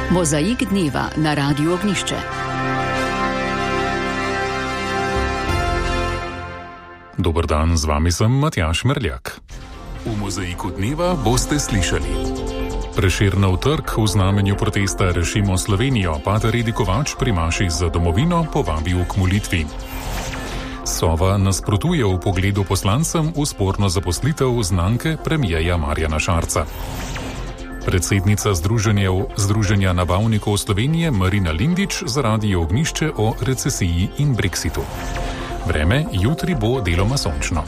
Mozaik dneva na Radiu Ognjišče. Dober dan, z vami sem Matjaž Merljak. V Mozaiku dneva boste slišali: Prešernov trg v znamenju protesta Rešimo Slovenijo, pater Redi Kovač pri maši za domovino povabil k molitvi. Sova nasprotuje v pogledu poslancem v sporno zaposlitev znanke premierja Marjana Šarca. Predsednica Združenja nabavnikov Slovenije Marina Lindič za Radio Ognjišče o recesiji in brexitu. Vreme jutri bo deloma sončno.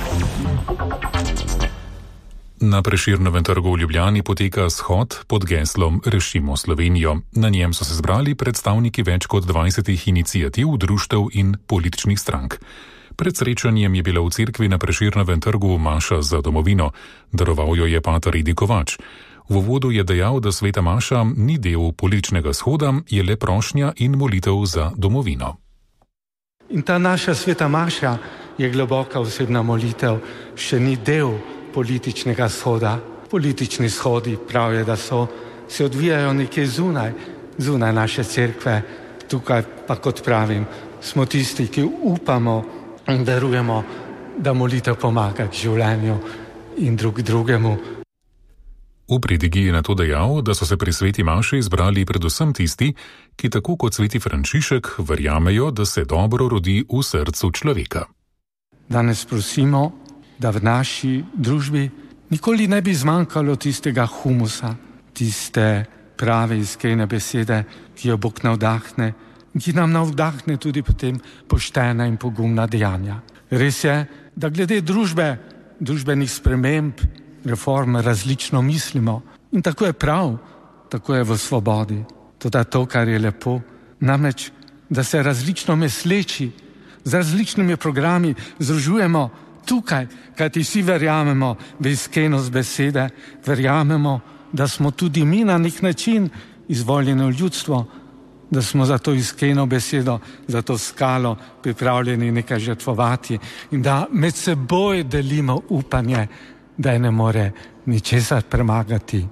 Na Prešernovem trgu v Ljubljani poteka shod pod geslom Rešimo Slovenijo. Na njem so se zbrali predstavniki več kot 20 iniciativ, društev in političnih strank. Pred srečanjem je bila v cerkvi na Prešernovem trgu maša za domovino. Daroval jo je pater Redi Kovač. V uvodu je dejal, da sveta maša ni del političnega shoda, je le prošnja in molitev za domovino. In ta naša sveta maša je globoka osebna molitev, še ni del političnega shoda. Politični shodi, prav je, da se odvijajo nekje zunaj naše cerkve. Tukaj pa, kot pravim, smo tisti, ki upamo in verujemo, da molitev pomaga k življenju in drugemu. V pridigi je nato dejal, da so se pri sveti maši izbrali predvsem tisti, ki tako kot sveti Frančišek verjamejo, da se dobro rodi v srcu človeka. Danes prosimo, da v naši družbi nikoli ne bi zmanjkalo tistega humusa, tiste prave iskrene besede, ki jo Bog navdahne, ki nam navdahne tudi potem poštena in pogumna dejanja. Res je, da glede družbenih sprememb, reform različno mislimo in tako je prav, tako je v svobodi. Toda to, kar je lepo, namreč, da se različno misleči z različnimi programi združujemo tukaj, kajti vsi verjamemo v iskrenost besede, verjamemo, da smo tudi mi na nek način izvoljeno ljudstvo, da smo za to iskreno besedo, za to skalo pripravljeni nekaj žrtvovati in da med seboj delimo upanje, da je ne more ničesar premagati.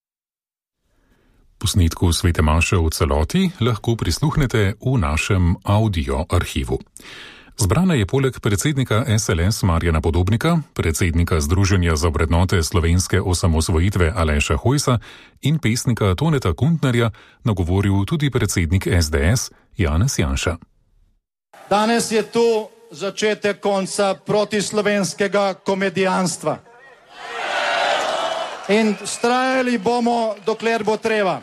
Posnetku svete maše v celoti lahko prisluhnete v našem audio arhivu. Zbrana je poleg predsednika SLS Marjana Podobnika, predsednika Združenja za vrednote slovenske osamosvojitve Aleša Hojsa in pesnika Toneta Kuntnerja nagovoril tudi predsednik SDS Janez Janša. Danes je tu začetek konca protislovenskega komedijanstva. In vztrajali bomo, dokler bo treba.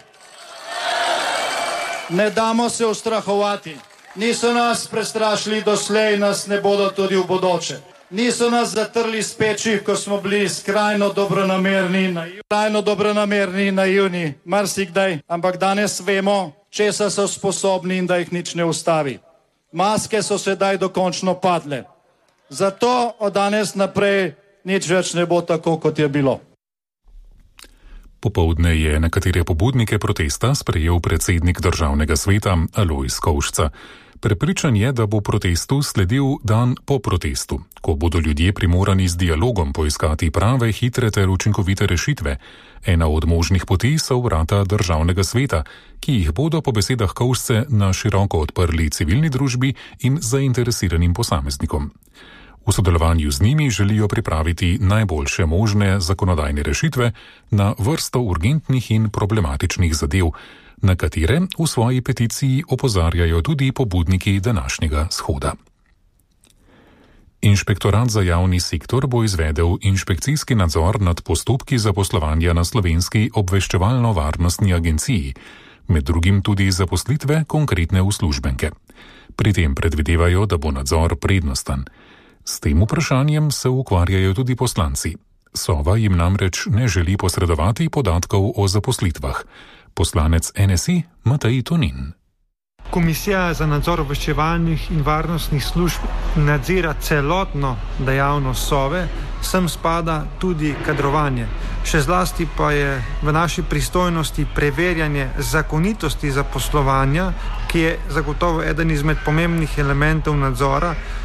Ne damo se ustrahovati. Niso nas prestrašili doslej, nas ne bodo tudi v bodoče. Niso nas zatrli s peči, ko smo bili skrajno dobronamerni, naivni, marsikdaj, ampak danes vemo, česa so sposobni in da jih nič ne ustavi. Maske so sedaj dokončno padle. Zato od danes naprej nič več ne bo tako, kot je bilo. Popoldne je nekatere pobudnike protesta sprejel predsednik državnega sveta Alojz Kovšca. Prepričan je, da bo protestu sledil dan po protestu, ko bodo ljudje primorani z dialogom poiskati prave, hitre ter učinkovite rešitve. Ena od možnih poti so vrata državnega sveta, ki jih bodo po besedah Kovšce na široko odprli civilni družbi in zainteresiranim posameznikom. V sodelovanju z njimi želijo pripraviti najboljše možne zakonodajne rešitve na vrsto urgentnih in problematičnih zadev, na katere v svoji peticiji opozarjajo tudi pobudniki današnjega shoda. Inšpektorat za javni sektor bo izvedel inšpekcijski nadzor nad postopki zaposlovanja na Slovenski obveščevalno-varnostni agenciji, med drugim tudi zaposlitve konkretne uslužbenke. Pri tem predvidevajo, da bo nadzor prednosten. S tem vprašanjem se ukvarjajo tudi poslanci. Sova jim namreč ne želi posredovati podatkov o zaposlitvah. Poslanec NSI Matej Tonin. Komisija za nadzor obveščevalnih in varnostnih služb nadzira celotno dejavnost Sove, sem spada tudi kadrovanje. Še zlasti pa je v naši pristojnosti preverjanje zakonitosti zaposlovanja, ki je zagotovo eden izmed pomembnih elementov nadzora,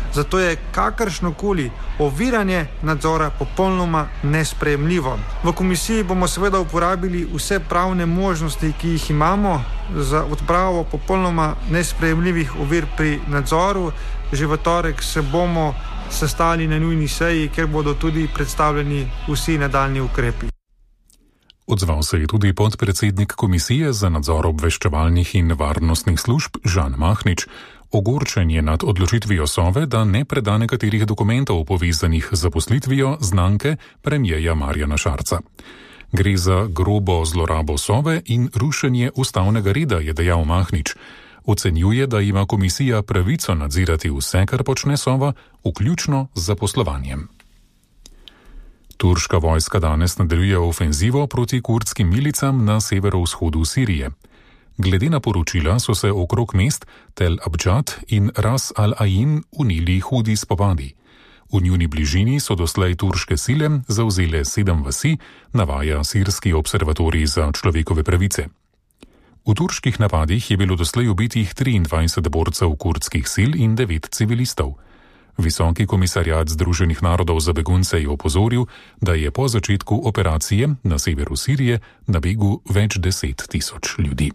Zato je kakršnokoli oviranje nadzora popolnoma nesprejemljivo. V komisiji bomo seveda uporabili vse pravne možnosti, ki jih imamo za odpravo popolnoma nesprejemljivih ovir pri nadzoru. Že v torek se bomo sestali na nujni seji, kjer bodo tudi predstavljeni vsi nadaljnji ukrepi. Odzval se je tudi podpredsednik Komisije za nadzor obveščevalnih in varnostnih služb Žan Mahnič. Ogorčen je nad odločitvijo Sove, da ne preda nekaterih dokumentov povezanih z zaposlitvijo znanke premierja Marjana Šarca. Gre za grobo zlorabo Sove in rušenje ustavnega reda, je dejal Mahnič. Ocenjuje, da ima komisija pravico nadzirati vse, kar počne Sova, vključno z zaposlovanjem. Turška vojska danes nadaljuje ofenzivo proti kurdskim milicam na severovzhodu Sirije. Glede na poročila so se okrog mest Tel Abjad in Ras al-Ain unili hudi spopadi. V njuni bližini so doslej turške sile zavzele 7 vasi, navaja Sirski observatorij za človekove pravice. V turških napadih je bilo doslej ubitih 23 borcev kurdskih sil in 9 civilistov. Visoki komisarjat Združenih narodov za begunce je opozoril, da je po začetku operacije na severu Sirije na begu več 10.000 ljudi.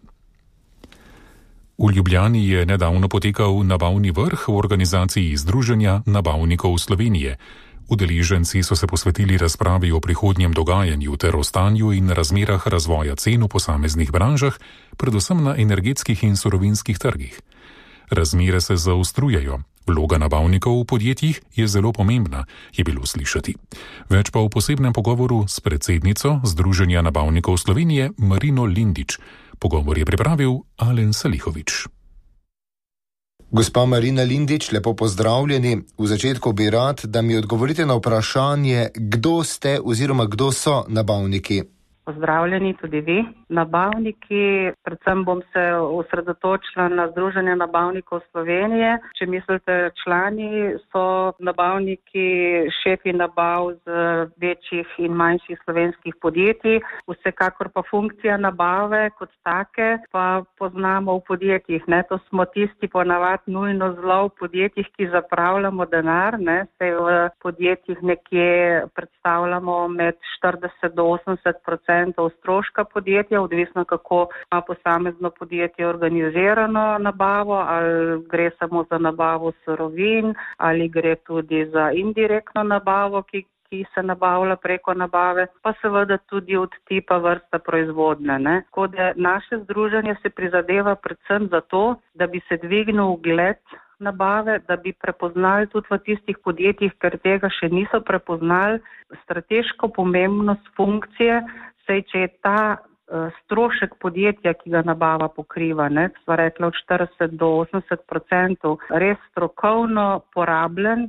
V Ljubljani je nedavno potekal nabavni vrh v organizaciji Združenja nabavnikov Slovenije. Udeleženci so se posvetili razpravi o prihodnjem dogajanju ter o stanju in razmerah razvoja cen v posameznih branžah, predvsem na energetskih in surovinskih trgih. Razmere se zaostrujejo. Vloga nabavnikov v podjetjih je zelo pomembna, je bilo slišati. Več pa v posebnem pogovoru s predsednico Združenja nabavnikov Slovenije Marino Lindič. Pogovor je pripravil Alen Salihovič. Gospa Marina Lindič, lepo pozdravljeni. V začetku bi rad, da mi odgovorite na vprašanje, kdo ste oziroma kdo so nabavniki. Pozdravljeni tudi vi. Nabavniki, predvsem bom se osredotočila na Združenje nabavnikov Slovenije. Če mislite člani, so nabavniki šefi nabav z večjih in manjših slovenskih podjetij. Vsekakor pa funkcija nabave kot take pa poznamo v podjetjih. To smo tisti ponavadi nujno zelo v podjetjih, ki zapravljamo denar. Se v podjetjih nekje predstavljamo med 40 do 80% stroška podjetja, odvisno kako ima posamezno podjetje organizirano nabavo, ali gre samo za nabavo surovin, ali gre tudi za indirektno nabavo, ki se nabavlja preko nabave, pa seveda tudi od tipa vrsta proizvodne. Tako da naše združenje se prizadeva predvsem za to, da bi se dvignil ugled nabave, da bi prepoznali tudi v tistih podjetjih, ker tega še niso prepoznali, strateško pomembnost funkcije, saj če je ta strošek podjetja, ki ga nabava pokriva, sva rekla od 40 do 80%, res strokovno porabljen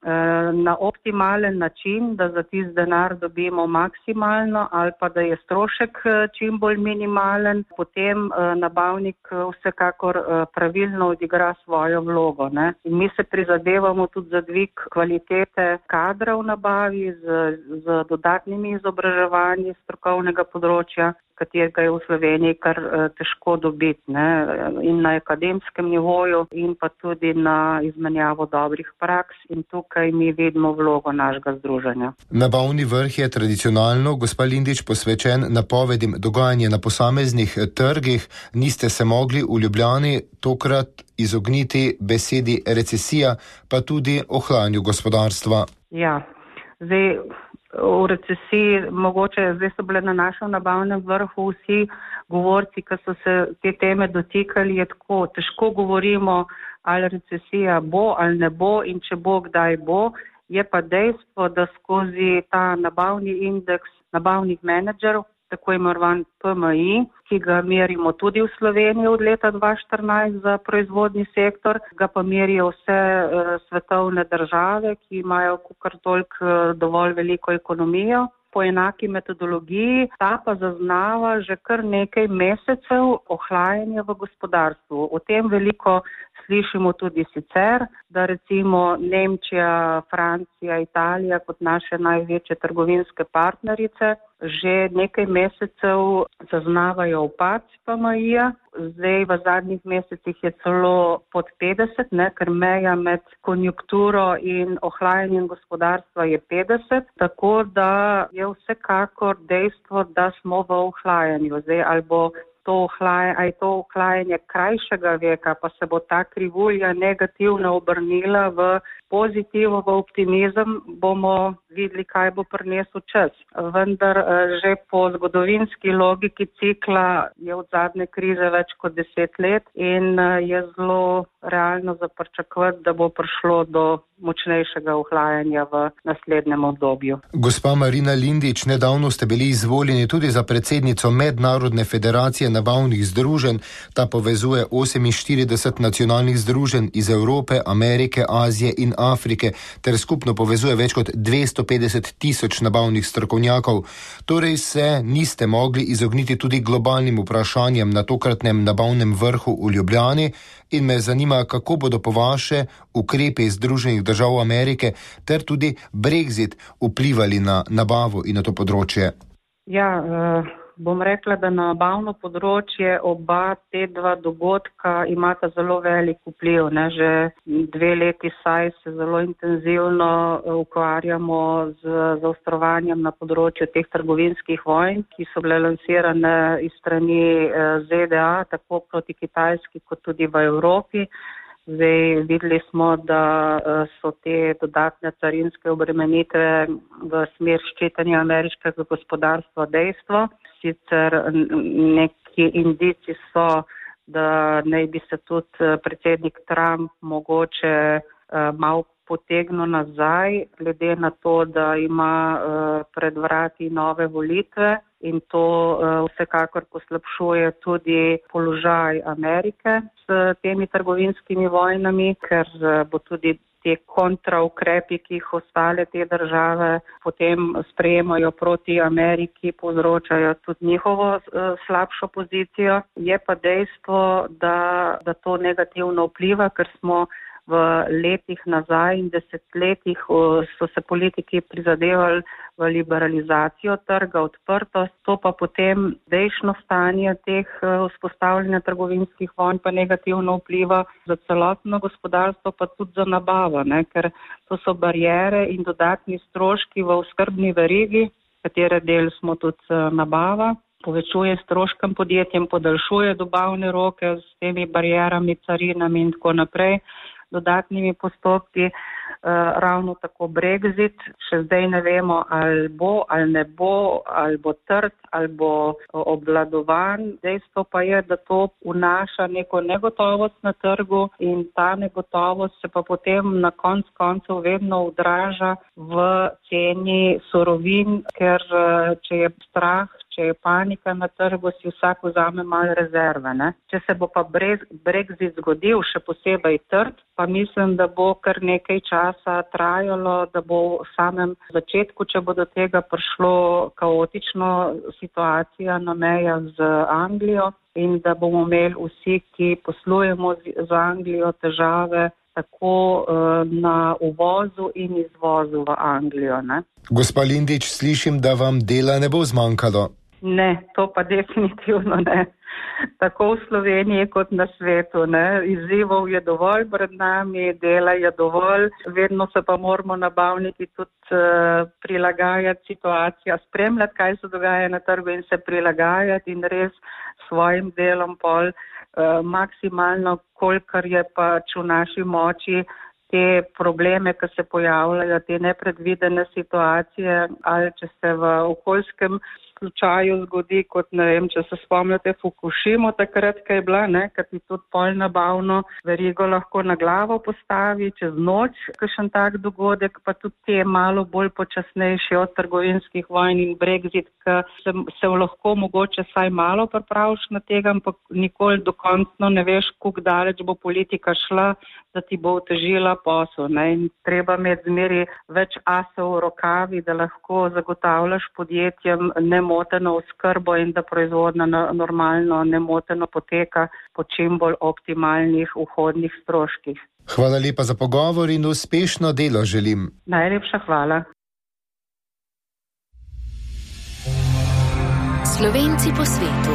na optimalen način, da za tisti denar dobimo maksimalno ali pa da je strošek čim bolj minimalen, potem nabavnik vsekakor pravilno odigra svojo vlogo. In mi se prizadevamo tudi za dvig kvalitete kadra v nabavi z dodatnimi izobraževanji strokovnega področja, katerega je v Sloveniji kar težko dobiti, in na akademskem nivoju in pa tudi na izmenjavo dobrih praks, in tukaj mi vidimo vlogo našega združenja. Nabavni vrh je tradicionalno, gospa Lindič, posvečen napovedim dogajanja na posameznih trgih. Niste se mogli v Ljubljani tokrat izogniti besedi recesija, pa tudi ohlajanju gospodarstva. Ja, zdaj v recesiji, mogoče zdaj so bile na našem nabavnem vrhu vsi govorci, ki so se te teme dotikali, je tako, težko govorimo, ali recesija bo ali ne bo in če bo, kdaj bo. Je pa dejstvo, da skozi ta nabavni indeks nabavnih menedžerov, tako imenovan PMI, ki ga merimo tudi v Sloveniji od leta 2014 za proizvodni sektor, ga pa merijo vse svetovne države, ki imajo kar toliko dovolj veliko ekonomijo. Po enaki metodologiji, ta pa zaznava že kar nekaj mesecev ohlajanja v gospodarstvu. O tem veliko slišimo tudi sicer, da recimo Nemčija, Francija, Italija kot naše največje trgovinske partnerice že nekaj mesecev zaznavajo upad PMI-ja. Zdaj v zadnjih mesecih je celo pod 50, ker meja med konjunkturo in ohlajanjem gospodarstva je 50, tako da je vsekakor dejstvo, da smo v ohlajanju. Zdaj, ali je to ohlajanje krajšega veka, pa se bo ta krivulja negativno obrnila v pozitivo, v optimizem, bomo videli, kaj bo prinesel čas. Vendar že po zgodovinski logiki cikla je od zadnje krize več kot 10 let in je zelo realno za pričakovati, da bo prišlo do močnejšega ohlajanja v naslednjem obdobju. Gospa Marina Lindić, nedavno ste bili izvoljeni tudi za predsednico Mednarodne federacije nabavnih združenj. Ta povezuje 48 nacionalnih združenj iz Evrope, Amerike, Azije in Afrike ter skupno povezuje več kot 250 tisoč nabavnih strokovnjakov. Torej se niste mogli izogniti tudi globalnim vprašanjem na tokratnem nabavnem vrhu v Ljubljani in me zanima, kako bodo po vaše ukrepi Združenih držav Amerike ter tudi Brexit vplivali na nabavo in na to področje. Bom rekla, da na nabavno področje oba te dva dogodka imata zelo velik vpliv. Že 2 leti saj se zelo intenzivno ukvarjamo z zaostrovanjem na področju teh trgovinskih vojn, ki so bile lansirane iz strani ZDA, tako proti Kitajski kot tudi v Evropi. Zdaj videli smo, da so te dodatne carinske obremenitve v smer ščitenja ameriškega gospodarstva dejstvo. Sicer neki indici so, da naj bi se tudi predsednik Trump mogoče malo potegnil nazaj, glede na to, da ima pred vrati nove volitve in to vsekakor poslabšuje tudi položaj Amerike s temi trgovinskimi vojnami, ker bo tudi te kontraukrepi, ki jih ostale te države potem sprejemajo proti Ameriki, povzročajo tudi njihovo slabšo pozicijo. Je pa dejstvo, da to negativno vpliva, ker smo v letih nazaj in desetletjih so se politiki prizadevali v liberalizacijo trga, odprtost, to pa potem zdajšnjo stanje teh vzpostavljanja trgovinskih vojn pa negativno vpliva za celotno gospodarstvo, pa tudi za nabavo, ker to so bariere in dodatni stroški v oskrbni verigi, katere del smo tudi nabava. Povečuje stroškem podjetjem, podaljšuje dobavne roke s temi barierami, carinami in tako naprej, dodatnimi postopki. Ravno tako Brexit, še zdaj ne vemo, ali bo, ali ne bo, ali bo trd, ali bo obvladovan. Dejstvo pa je, da to vnaša neko negotovost na trgu in ta negotovost se pa potem na koncu vedno odraža v ceni surovin, ker če je strah, če je panika na trgu, si vsak vzame malo rezerve. Če se bo pa Brexit zgodil, še posebej trd, pa mislim, da bo kar nekaj časa trajalo, da bo v samem začetku, če bo do tega prišlo, kaotično situacija na mejah z Anglijo in da bomo imeli vsi, ki poslujemo z Anglijo, težave tako na uvozu in izvozu v Anglijo. Gospa Lindić, slišim, da vam dela ne bo zmanjkalo. Ne, to pa definitivno ne. Tako v Sloveniji kot na svetu. Izzivov je dovolj pred nami, dela je dovolj, vedno se pa moramo nabavniki tudi prilagajati situacijo, spremljati, kaj se dogaja na trgu in se prilagajati in res svojim delom pol maksimalno, kolikor je pač v naši moči, te probleme, ki se pojavljajo, te nepredvidene situacije, ali če se v okoljskem slučaju zgodi, kot če se spomnite Fukushimo takrat, kaj je bila, ker ti tudi polnabavno verigo lahko na glavo postavi čez noč, kakšen tak dogodek, pa tudi te malo bolj počasnejši od trgovinskih vojn in Brexit, ki se lahko mogoče saj malo pripraviš na tega, ampak nikoli dokončno ne veš, koliko daleč bo politika šla, da ti bo otežila posel. In treba imeti zmeri več asov v rokavi, da lahko zagotavljaš podjetjem nemoteno oskrbo in da proizvodnja normalno nemoteno poteka po čim bolj optimalnih vhodnih stroških. Hvala lepa za pogovor in uspešno delo želim. Najlepša hvala. Slovenci po svetu.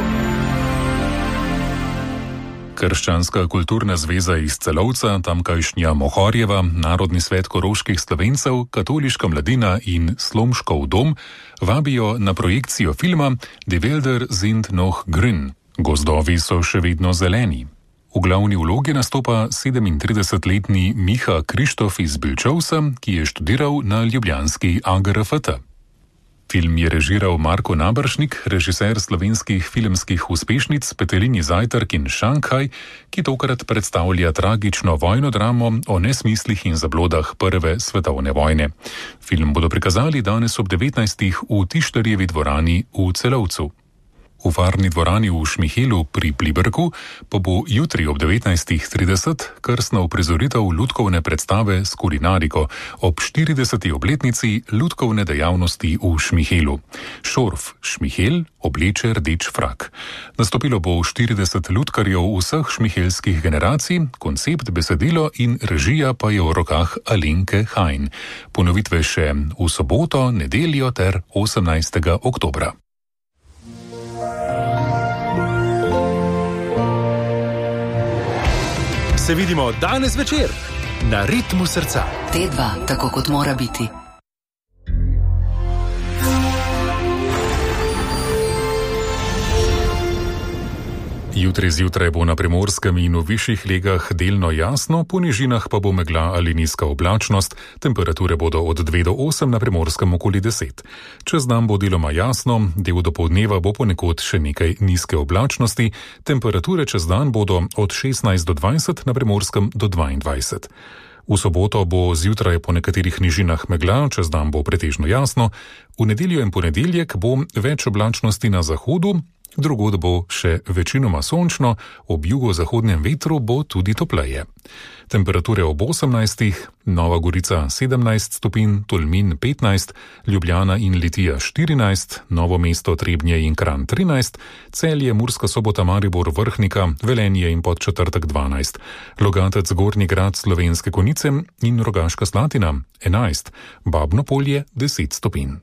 Krščanska kulturna zveza iz Celovca, tamkajšnja Mohorjeva, Narodni svet koroških Slovencev, Katoliška mladina in Slomškov dom vabijo na projekcijo filma Die Wälder sind noch grün. Gozdovi so še vedno zeleni. V glavni vlogi nastopa 37-letni Miha Krištof iz Bilčovca, ki je študiral na ljubljanski AGRFT. Film je režiral Marko Naberšnik, režiser slovenskih filmskih uspešnic Petelini Zajtrk in Šanghaj, ki tokrat predstavlja tragično vojno dramo o nesmislih in zablodah Prve svetovne vojne. Film bodo prikazali danes ob 19. v Tištarjevi dvorani v Celovcu. V varni dvorani v Šmihelu pri Pliberku pa bo jutri ob 19.30 krstna uprizoritev lutkovne predstave s kulinariko ob 40. obletnici lutkovne dejavnosti v Šmihelu. Šorf Šmihel obleče rdeč frak. Nastopilo bo 40 lutkarjev vseh šmihelskih generacij, koncept, besedilo in režija pa je v rokah Alenke Hajn. Ponovitve še v soboto, nedeljo ter 18. oktobra. Se vidimo danes večer na Ritmu srca. T2, tako kot mora biti. Jutri zjutraj bo na Primorskem in v višjih legah delno jasno, po nižinah pa bo megla ali nizka oblačnost, temperature bodo od 2 do 8, na Primorskem okoli 10. Čez dan bo deloma jasno, del dopoldneva bo ponekod še nekaj nizke oblačnosti, temperature čez dan bodo od 16 do 20, na Primorskem do 22. V soboto bo zjutraj po nekaterih nižinah megla, čez dan bo pretežno jasno, v nedeljo in ponedeljek bo več oblačnosti na zahodu, drugod bo še večinoma sončno, ob jugozahodnem vetru bo tudi topleje. Temperature ob 18, Nova Gorica 17 stopinj, Tolmin 15, Ljubljana in Litija 14, Novo mesto, Trebnje in Kranj 13, Celje, Murska Sobota, Maribor, Vrhnika, Velenje in Podčetrtek 12, Logatec, Gornji Grad, Slovenske Konjice in Rogaška Slatina 11, Babno Polje 10 stopinj.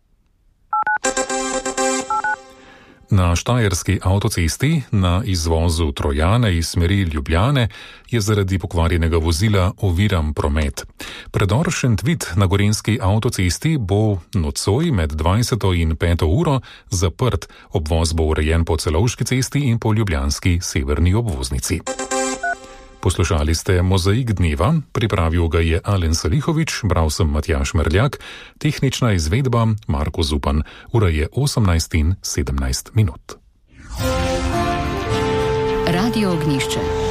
Na štajerski avtocesti na izvozu Trojane iz smeri Ljubljane je zaradi pokvarjenega vozila oviran promet. Predor Šentvid na gorenjski avtocesti bo nocoj med 20. in 5. uro zaprt. Obvoz bo urejen po Celovški cesti in po ljubljanski severni obvoznici. Poslušali ste Mozaik dneva, pripravil ga je Alen Salihovič, bral sem Matjaž Merljak, tehnična izvedba Marko Zupan. Ura je 18:17. Radio Ognjišče.